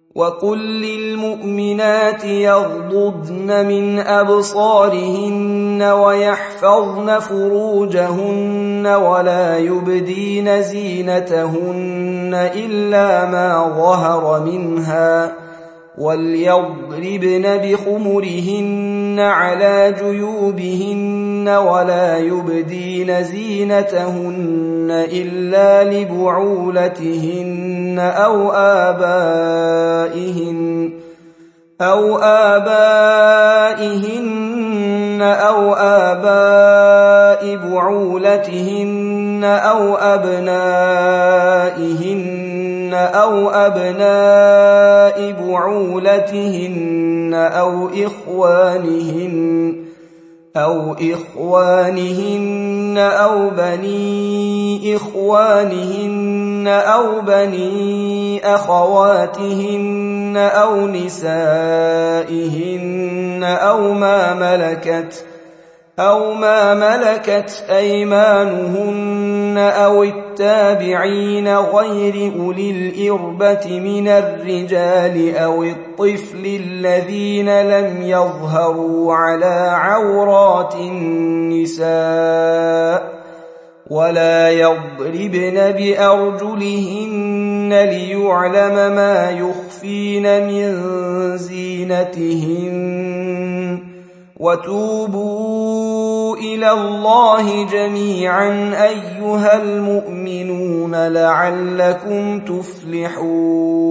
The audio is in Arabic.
وقل للمؤمنات يغضضن من أبصارهن ويحفظن فروجهن ولا يبدين زينتهن إلا ما ظهر منها وليضربن بخمرهن على جيوبهن ولا يبدين زينتهن إلا لبعولتهن أو آبائهن أو آباء بعولتهن أو أبنائهن أو أبناء بعولتهن أو إخوانهن أو بني إخوانهن أو بني أخواتهن أو نسائهن أو ما ملكت أيمانهن أو التابعين غير أولي الإربة من الرجال أو الطفل الذين لم يظهروا على عورات النساء ولا يضربن بأرجلهن ليعلم ما يخفين من زينتهن وتوبوا إلى الله جميعا أيها المؤمنون لعلكم تفلحون